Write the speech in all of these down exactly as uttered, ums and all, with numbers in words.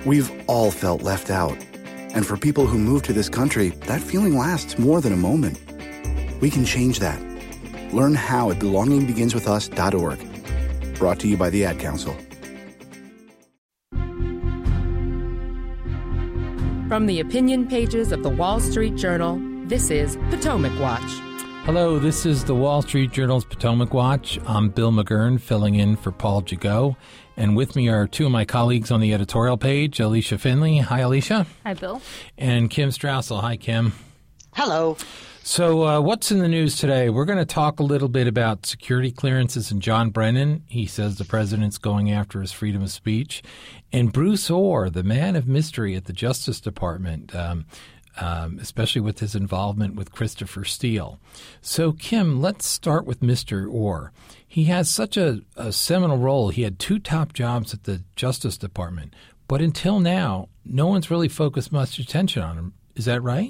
We've all felt left out. And for people who move to this country, that feeling lasts more than a moment. We can change that. Learn how at belonging begins with us dot org. Brought to you by the Ad Council. From the opinion pages of the Wall Street Journal, this is Potomac Watch. Hello, this is the Wall Street Journal's Potomac Watch. I'm Bill McGurn, filling in for Paul Jagot. And with me are two of my colleagues on the editorial page, Alicia Finley. Hi, Alicia. Hi, Bill. And Kim Strassel. Hi, Kim. Hello. So uh, what's in the news today? We're going to talk a little bit about security clearances and John Brennan. He says the president's going after his freedom of speech. And Bruce Ohr, the man of mystery at the Justice Department, um, um, especially with his involvement with Christopher Steele. So, Kim, let's start with Mister Ohr. He has such a, a seminal role. He had two top jobs at the Justice Department. But until now, no one's really focused much attention on him. Is that right?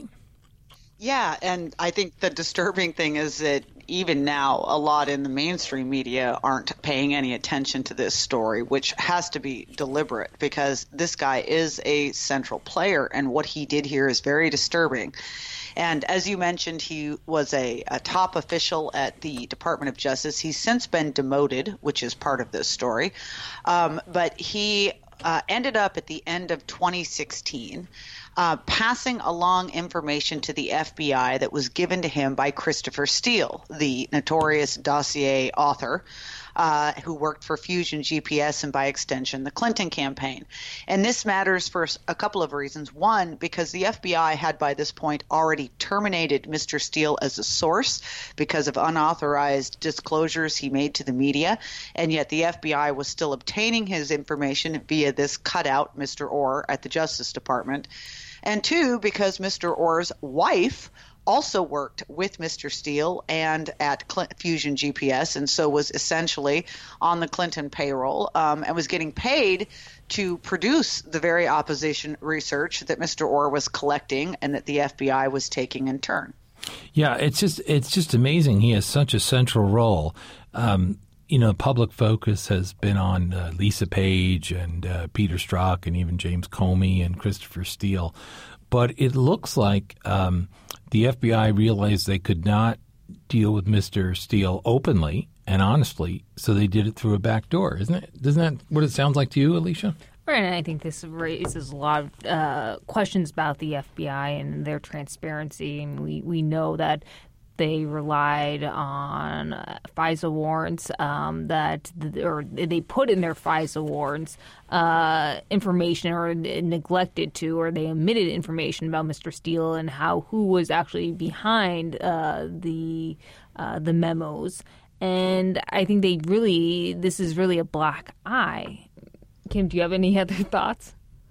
Yeah, and I think the disturbing thing is that even now, a lot in the mainstream media aren't paying any attention to this story, which has to be deliberate because this guy is a central player, and what he did here is very disturbing. And as you mentioned, he was a, a top official at the Department of Justice. He's since been demoted, which is part of this story. Um, but he uh, ended up at the end of twenty sixteen Uh, passing along information to the F B I that was given to him by Christopher Steele, the notorious dossier author uh, who worked for Fusion G P S and by extension the Clinton campaign. And this matters for a couple of reasons. One, because the F B I had by this point already terminated Mister Steele as a source because of unauthorized disclosures he made to the media, and yet the F B I was still obtaining his information via this cutout, Mister Ohr, at the Justice Department. And two, because Mister Ohr's wife also worked with Mister Steele and at Cl- Fusion G P S, and so was essentially on the Clinton payroll um, and was getting paid to produce the very opposition research that Mister Ohr was collecting and that the F B I was taking in turn. Yeah, it's just it's just amazing. He has such a central role. Um, you know, public focus has been on uh, Lisa Page and uh, Peter Strzok and even James Comey and Christopher Steele. But it looks like um, the F B I realized they could not deal with Mister Steele openly and honestly, so they did it through a back door, isn't it? Isn't that what it sounds like to you, Alicia? Right, and I think this raises a lot of uh, questions about the F B I and their transparency. And we, we know that they relied on uh, FISA warrants um, that, or they put in their FISA warrants uh, information or neglected to, or they omitted information about Mister Steele and how who was actually behind uh, the uh, the memos. And I think they really, this is really a black eye. Kim, do you have any other thoughts?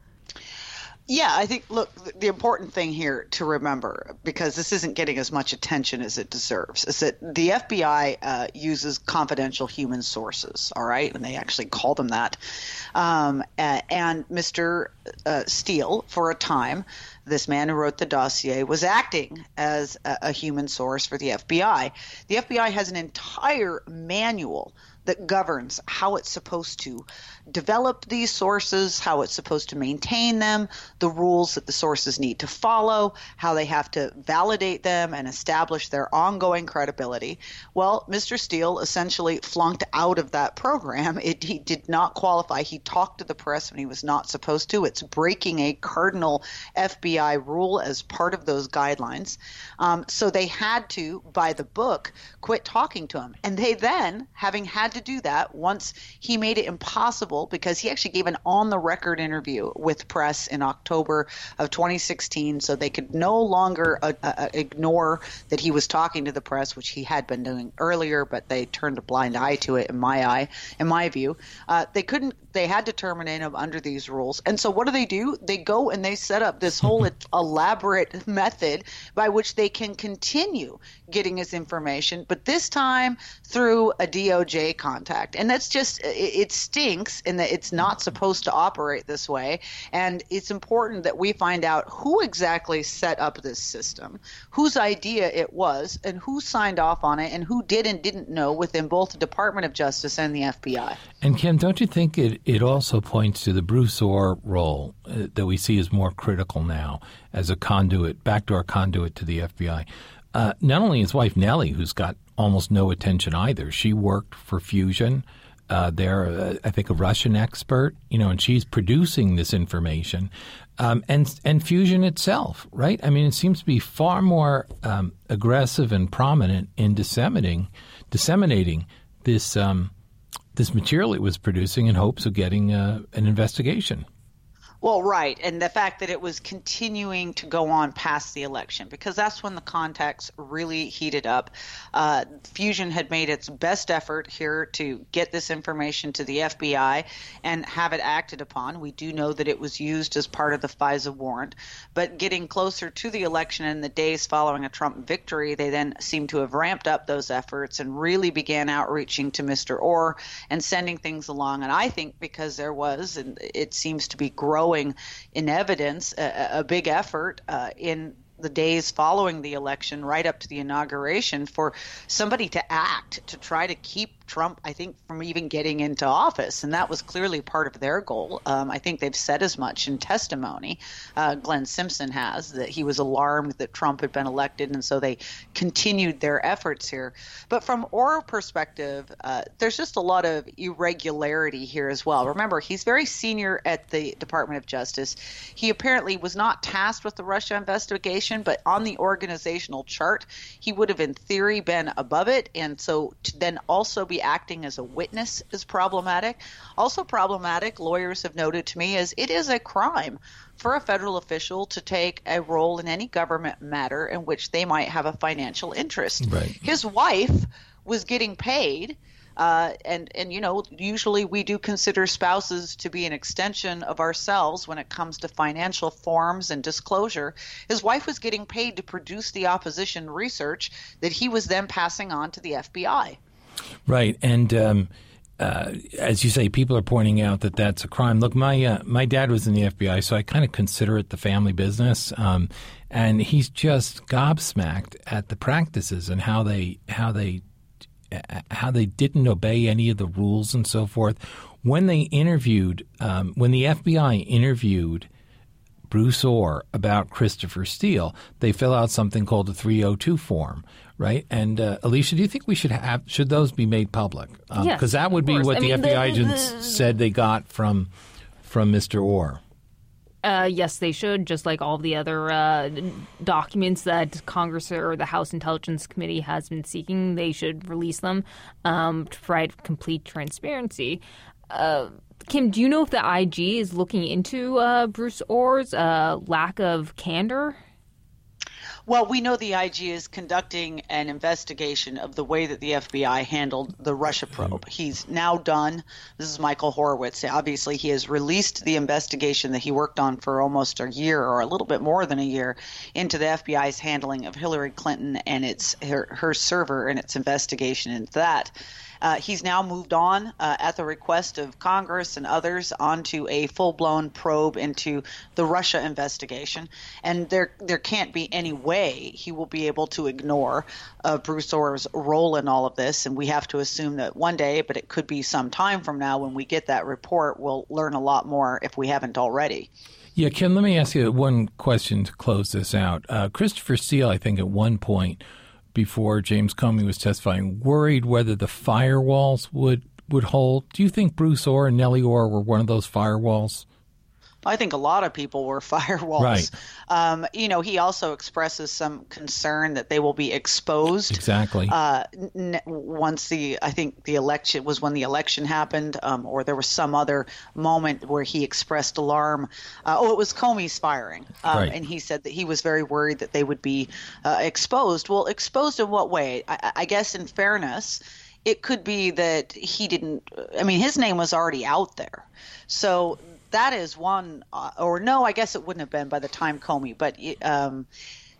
Yeah, I think, look, the important thing here to remember, because this isn't getting as much attention as it deserves, is that the F B I uh, uses confidential human sources, all right? And they actually call them that. Um, and Mister Uh, Steele, for a time, this man who wrote the dossier, was acting as a, a human source for the F B I. The F B I has an entire manual that governs how it's supposed to develop these sources, how it's supposed to maintain them, the rules that the sources need to follow, how they have to validate them and establish their ongoing credibility. Well, Mister Steele essentially flunked out of that program. It, he did not qualify. He talked to the press when he was not supposed to. It's breaking a cardinal F B I rule as part of those guidelines. Um, so they had to, by the book, quit talking to him. And they then, having had to do that, once he made it impossible, because he actually gave an on-the-record interview with press in October of twenty sixteen, so they could no longer uh, uh, ignore that he was talking to the press, which he had been doing earlier, but they turned a blind eye to it, in my eye, in my view. Uh, they couldn't. They had to terminate him under these rules. And so what do they do? They go and they set up this whole elaborate method by which they can continue getting his information, but this time through a D O J contact. And that's just, it, it stinks in that it's not supposed to operate this way. And it's important that we find out who exactly set up this system, whose idea it was, and who signed off on it, and who did and didn't know within both the Department of Justice and the F B I. And Kim, don't you think it, it also points to the Bruce Ohr role uh, that we see as more critical now as a conduit, backdoor conduit to the F B I? Uh, not only his wife Nellie, who's got almost no attention either. She worked for Fusion. Uh, they're, uh, I think, a Russian expert, you know, and she's producing this information. Um, and and Fusion itself, right? I mean, it seems to be far more um, aggressive and prominent in disseminating disseminating this um, this material it was producing in hopes of getting uh, an investigation. Well, right. And the fact that it was continuing to go on past the election, because that's when the contacts really heated up. Uh, Fusion had made its best effort here to get this information to the F B I and have it acted upon. We do know that it was used as part of the FISA warrant. But getting closer to the election in the days following a Trump victory, they then seem to have ramped up those efforts and really began outreaching to Mister Ohr and sending things along. And I think because there was, and it seems to be growing in evidence, a, a big effort uh, in the days following the election, right up to the inauguration, for somebody to act to try to keep Trump, I think, from even getting into office. And that was clearly part of their goal. Um, I think they've said as much in testimony. Uh, Glenn Simpson has, that he was alarmed that Trump had been elected, and so they continued their efforts here. But from Ohr perspective, uh, there's just a lot of irregularity here as well. Remember, he's very senior at the Department of Justice. He apparently was not tasked with the Russia investigation, but on the organizational chart, he would have in theory been above it. And so to then also be acting as a witness is problematic. Also problematic, lawyers have noted to me, is it is a crime for a federal official to take a role in any government matter in which they might have a financial interest. Right. His wife was getting paid. Uh, and, and, you know, usually we do consider spouses to be an extension of ourselves when it comes to financial forms and disclosure. His wife was getting paid to produce the opposition research that he was then passing on to the F B I. Right. And um, uh, as you say, people are pointing out that that's a crime. Look, my uh, my dad was in the F B I, so I kind of consider it the family business. Um, and he's just gobsmacked at the practices and how they how they how they didn't obey any of the rules and so forth. When they interviewed, um, when the F B I interviewed Bruce Ohr about Christopher Steele, they fill out something called a three oh two form, right? And uh, Alicia, do you think we should have should those be made public? Um, yes, because that would be what I the mean, F B I the, agents the, said they got from from Mister Ohr. Uh, yes, they should, just like all the other uh, documents that Congress or the House Intelligence Committee has been seeking. They should release them um, to provide complete transparency. Uh, Kim, do you know if the I G is looking into uh, Bruce Ohr's uh, lack of candor? Well, we know the I G is conducting an investigation of the way that the F B I handled the Russia probe. He's now done. This is Michael Horowitz. Obviously, he has released the investigation that he worked on for almost a year or a little bit more than a year into the F B I's handling of Hillary Clinton and its her, her server and its investigation into that. Uh, he's now moved on uh, at the request of Congress and others onto a full-blown probe into the Russia investigation. And there there can't be any way he will be able to ignore uh, Bruce Ohr's role in all of this. And we have to assume that one day, but it could be some time from now when we get that report, we'll learn a lot more if we haven't already. Yeah, Kim, let me ask you one question to close this out. Uh, Christopher Steele, I think at one point before James Comey was testifying, worried whether the firewalls would, would hold. Do you think Bruce Ohr and Nellie Ohr were one of those firewalls? I think a lot of people were firewalls. Right. Um, you know, he also expresses some concern that they will be exposed. Exactly. Uh, n- once the, I think the election was when the election happened, um, or there was some other moment where he expressed alarm. Uh, oh, it was Comey's firing. Um, right. And he said that he was very worried that they would be uh, exposed. Well, exposed in what way? I, I guess in fairness, it could be that he didn't, I mean, his name was already out there. So that is one, uh, or no, I guess it wouldn't have been by the time Comey, but um,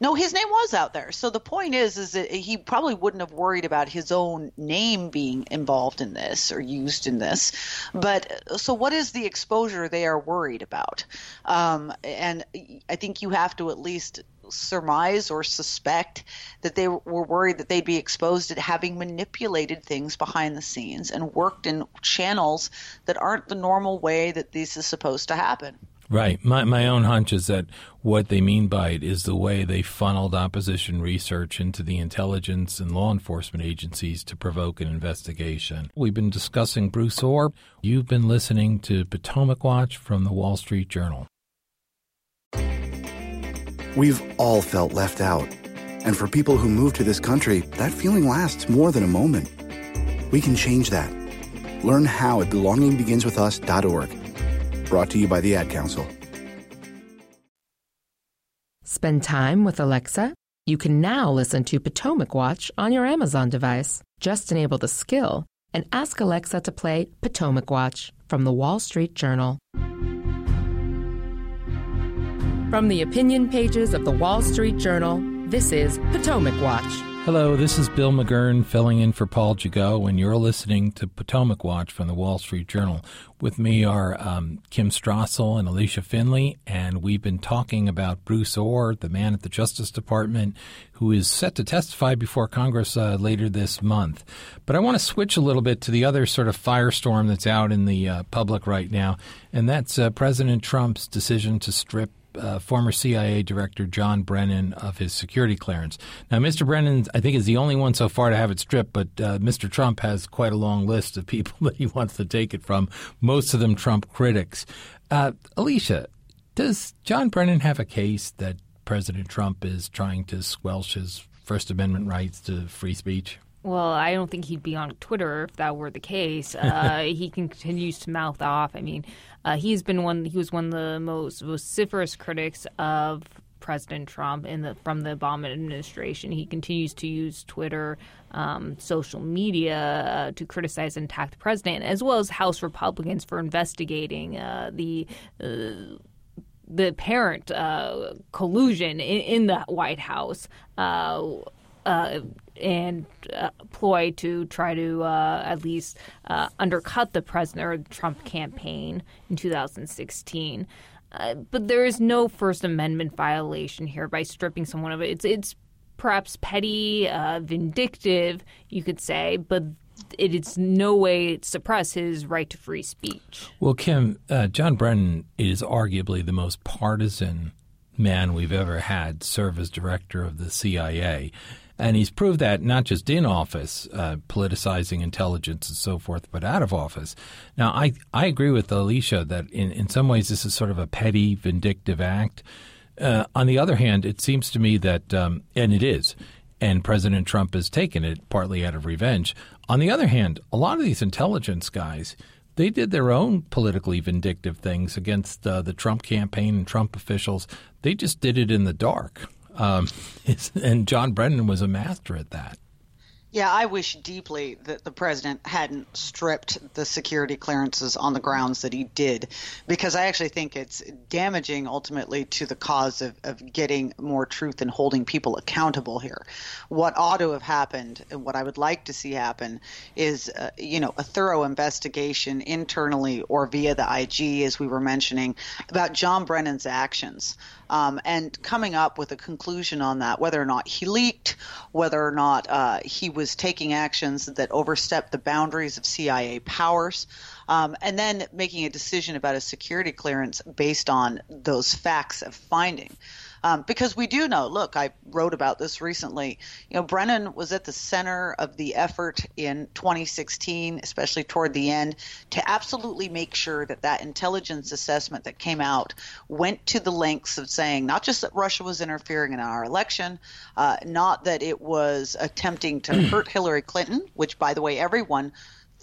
No, his name was out there. So the point is, is that he probably wouldn't have worried about his own name being involved in this or used in this. But so what is the exposure they are worried about? Um, and I think you have to at least surmise or suspect that they were worried that they'd be exposed at having manipulated things behind the scenes and worked in channels that aren't the normal way that this is supposed to happen. Right. My my own hunch is that what they mean by it is the way they funneled opposition research into the intelligence and law enforcement agencies to provoke an investigation. We've been discussing Bruce Ohr. You've been listening to Potomac Watch from the Wall Street Journal. We've all felt left out. And for people who move to this country, that feeling lasts more than a moment. We can change that. Learn how at belonging begins with us dot org. Brought to you by the Ad Council. Spend time with Alexa? You can now listen to Potomac Watch on your Amazon device. Just enable the skill and ask Alexa to play Potomac Watch from the Wall Street Journal. From the opinion pages of the Wall Street Journal, this is Potomac Watch. Hello, this is Bill McGurn filling in for Paul Gigot, and you're listening to Potomac Watch from the Wall Street Journal. With me are um, Kim Strassel and Alicia Finley, and we've been talking about Bruce Ohr, the man at the Justice Department, who is set to testify before Congress uh, later this month. But I want to switch a little bit to the other sort of firestorm that's out in the uh, public right now, and that's uh, President Trump's decision to strip Uh, former C I A Director John Brennan of his security clearance. Now, Mister Brennan, I think, is the only one so far to have it stripped, but uh, Mister Trump has quite a long list of people that he wants to take it from, most of them Trump critics. Uh, Alicia, does John Brennan have a case that President Trump is trying to squelch his First Amendment rights to free speech? Well, I don't think he'd be on Twitter if that were the case. Uh, he continues to mouth off. I mean, uh, he's been one. He was one of the most vociferous critics of President Trump in the from the Obama administration. He continues to use Twitter, um, social media uh, to criticize and attack the president, as well as House Republicans for investigating uh, the. Uh, the apparent uh, collusion in, in the White House. Uh, Uh, and uh, ploy to try to uh, at least uh, undercut the president or the Trump campaign in two thousand sixteen. Uh, but there is no First Amendment violation here by stripping someone of it. It's, it's perhaps petty, uh, vindictive, you could say, but it is no way suppress his right to free speech. Well, Kim, uh, John Brennan is arguably the most partisan man we've ever had serve as director of the C I A. And he's proved that not just in office, uh, politicizing intelligence and so forth, but out of office. Now, I, I agree with Alicia that in, in some ways this is sort of a petty, vindictive act. Uh, on the other hand, it seems to me that, um, and it is, and President Trump has taken it partly out of revenge. On the other hand, a lot of these intelligence guys, they did their own politically vindictive things against uh, the Trump campaign and Trump officials. They just did it in the dark. Um, and John Brennan was a master at that. Yeah, I wish deeply that the president hadn't stripped the security clearances on the grounds that he did, because I actually think it's damaging ultimately to the cause of, of getting more truth and holding people accountable here. What ought to have happened and what I would like to see happen is, uh, you know, a thorough investigation internally or via the I G, as we were mentioning, about John Brennan's actions. Um, and coming up with a conclusion on that, whether or not he leaked, whether or not uh, he was taking actions that overstepped the boundaries of C I A powers, um, and then making a decision about a security clearance based on those facts of finding. Um, because we do know, look, I wrote about this recently, you know, Brennan was at the center of the effort in twenty sixteen, especially toward the end, to absolutely make sure that that intelligence assessment that came out went to the lengths of saying not just that Russia was interfering in our election, uh, not that it was attempting to hurt Hillary Clinton, which, by the way, everyone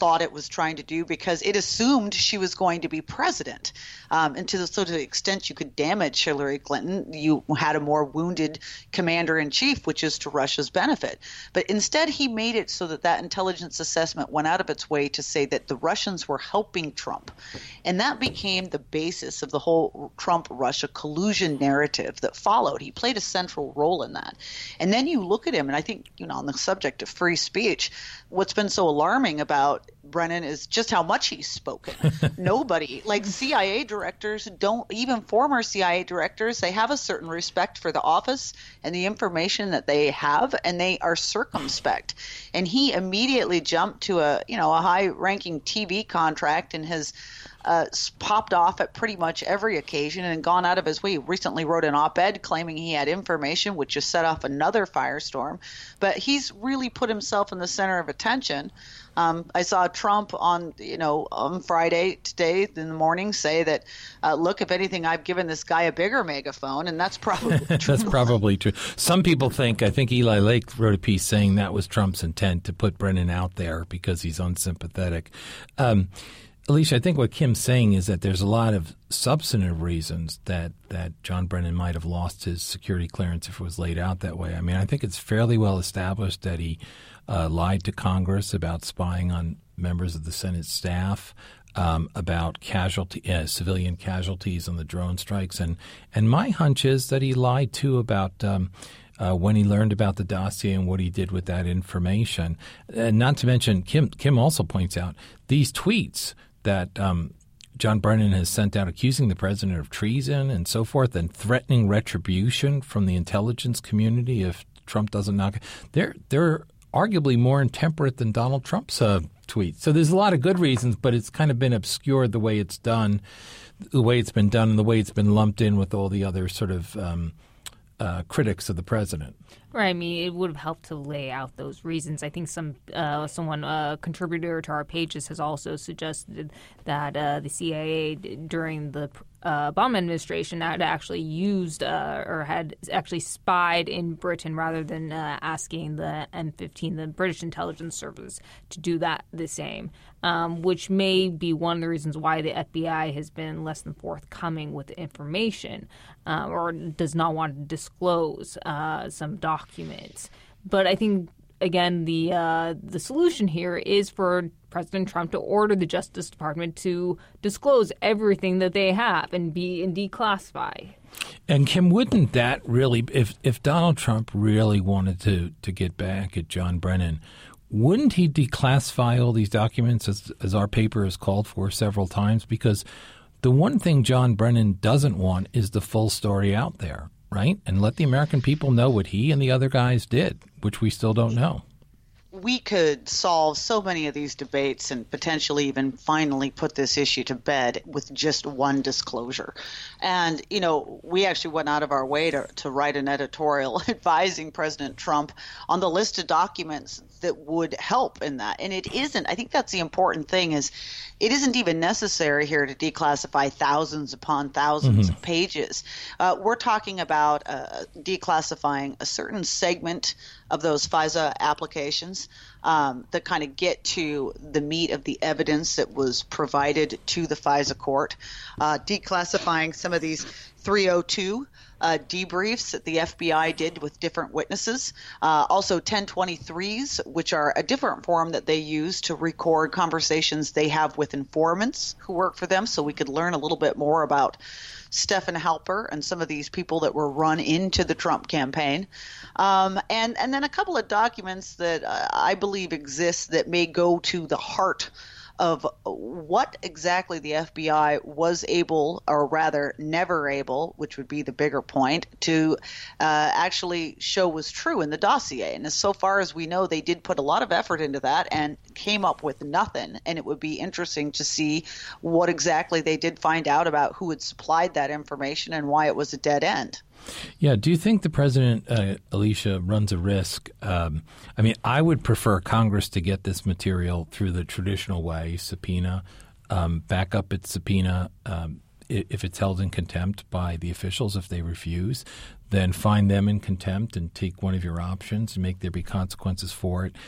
thought it was trying to do because it assumed she was going to be president. Um, and to the, so to the extent you could damage Hillary Clinton, you had a more wounded commander-in-chief, which is to Russia's benefit. But instead, he made it so that that intelligence assessment went out of its way to say that the Russians were helping Trump. And that became the basis of the whole Trump-Russia collusion narrative that followed. He played a central role in that. And then you look at him, and I think, you know, on the subject of free speech, what's been so alarming about Brennan is just how much he's spoken. Nobody, like C I A directors, don't even former C I A directors, they have a certain respect for the office and the information that they have, and they are circumspect. And he immediately jumped to a, you know, a high-ranking T V contract and has uh, popped off at pretty much every occasion and gone out of his way. He recently wrote an op-ed claiming he had information, which just set off another firestorm. But he's really put himself in the center of attention. Um, I saw Trump on, you know, on Friday today in the morning say that, uh, look, if anything, I've given this guy a bigger megaphone, and that's probably true. That's probably true. Some people think, I think Eli Lake wrote a piece saying that was Trump's intent to put Brennan out there because he's unsympathetic. Um, Alicia, I think what Kim's saying is that there's a lot of substantive reasons that, that John Brennan might have lost his security clearance if it was laid out that way. I mean, I think it's fairly well established that he uh, lied to Congress about spying on members of the Senate staff, um, about casualty, uh, civilian casualties on the drone strikes. And, and my hunch is that he lied, too, about um, uh, when he learned about the dossier and what he did with that information. And not to mention, Kim, Kim also points out these tweets that um, John Brennan has sent out accusing the president of treason and so forth and threatening retribution from the intelligence community if Trump doesn't knock it. They're, they're arguably more intemperate than Donald Trump's uh, tweets. So there's a lot of good reasons, but it's kind of been obscured the way it's done, the way it's been done, and the way it's been lumped in with all the other sort of um, uh, critics of the president. Right. I mean, it would have helped to lay out those reasons. I think some uh, someone, a uh, contributor to our pages, has also suggested that uh, the C I A during the uh, Obama administration had actually used uh, or had actually spied in Britain rather than uh, asking the M fifteen, the British intelligence service, to do that the same, um, which may be one of the reasons why the F B I has been less than forthcoming with the information uh, or does not want to disclose uh, some documents. documents. But I think, again, the uh, the solution here is for President Trump to order the Justice Department to disclose everything that they have and be and declassify. And Kim, wouldn't that really, if if Donald Trump really wanted to to get back at John Brennan, wouldn't he declassify all these documents as as our paper has called for several times? Because the one thing John Brennan doesn't want is the full story out there. Right? And let the American people know what he and the other guys did, which we still don't know. We could solve so many of these debates and potentially even finally put this issue to bed with just one disclosure. And, you know, we actually went out of our way to, to write an editorial advising President Trump on the list of documents that would help in that. And it isn't. I think that's the important thing is it isn't even necessary here to declassify thousands upon thousands mm-hmm. of pages. Uh, we're talking about uh, declassifying a certain segment of those FISA applications um, that kind of get to the meat of the evidence that was provided to the FISA court, uh, declassifying some of these three oh two uh, debriefs that the F B I did with different witnesses, uh, also ten twenty-threes, which are a different form that they use to record conversations they have with informants who work for them, so we could learn a little bit more about Stephen Halper and some of these people that were run into the Trump campaign. Um, and, and then a couple of documents that uh, I believe exist that may go to the heart of what exactly the F B I was able, or rather never able, which would be the bigger point, to uh, actually show was true in the dossier. And as so far as we know, they did put a lot of effort into that and came up with nothing. And it would be interesting to see what exactly they did find out about who had supplied that information and why it was a dead end. Yeah. Do you think the president, uh, Alicia, runs a risk? Um, I mean, I would prefer Congress to get this material through the traditional way, subpoena, um, back up its subpoena um, if it's held in contempt by the officials. If they refuse, then find them in contempt and take one of your options and make there be consequences for it.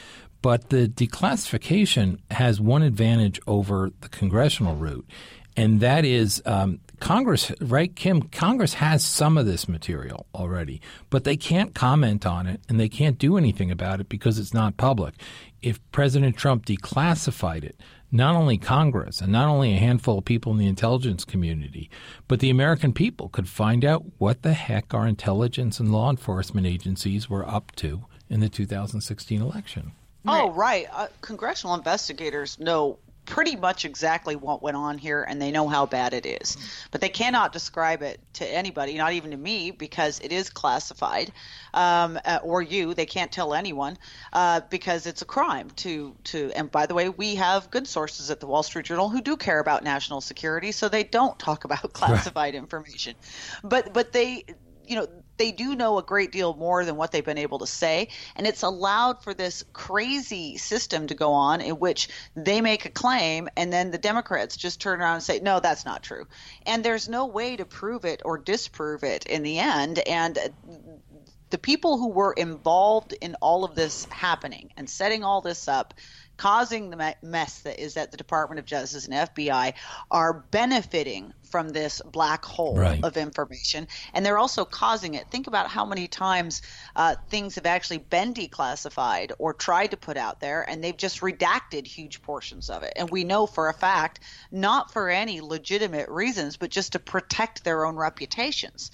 But the declassification has one advantage over the congressional route, and that is um, Congress, right, Kim? Congress has some of this material already, but they can't comment on it and they can't do anything about it because it's not public. If President Trump declassified it, not only Congress and not only a handful of people in the intelligence community, but the American people could find out what the heck our intelligence and law enforcement agencies were up to in the two thousand sixteen election. Oh, right. Uh, congressional investigators know pretty much exactly what went on here, and they know how bad it is. But they cannot describe it to anybody, not even to me, because it is classified, um, uh, or you. They can't tell anyone uh, because it's a crime to to. And by the way, we have good sources at the Wall Street Journal who do care about national security, so they don't talk about classified right. information. But but they, you know. They do know a great deal more than what they've been able to say, and it's allowed for this crazy system to go on in which they make a claim and then the Democrats just turn around and say, no, that's not true. And there's no way to prove it or disprove it in the end. And the people who were involved in all of this happening and setting all this up, causing the mess that is at the Department of Justice and F B I, are benefiting from this black hole right. of information, and they're also causing it. Think about how many times uh, things have actually been declassified or tried to put out there, and they've just redacted huge portions of it. And we know for a fact, not for any legitimate reasons, but just to protect their own reputations.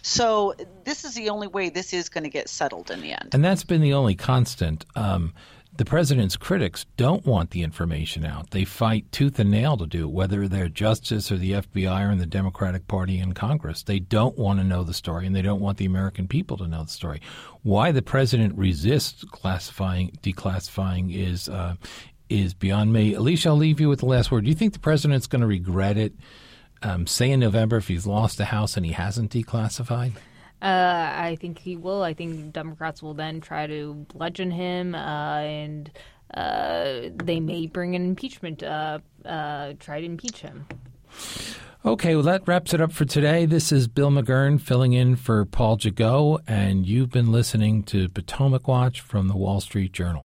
So this is the only way this is going to get settled in the end. And that's been the only constant. Um, The president's critics don't want the information out. They fight tooth and nail to do it, whether they're Justice or the F B I or in the Democratic Party in Congress. They don't want to know the story, and they don't want the American people to know the story. Why the president resists classifying, declassifying is uh, is beyond me. Alicia, I'll leave you with the last word. Do you think the president's going to regret it, um, say in November, if he's lost the House and he hasn't declassified? Uh, I think he will. I think Democrats will then try to bludgeon him, uh, and uh, they may bring an impeachment, uh, uh, try to impeach him. Okay, well, that wraps it up for today. This is Bill McGurn filling in for Paul Jagot, and you've been listening to Potomac Watch from the Wall Street Journal.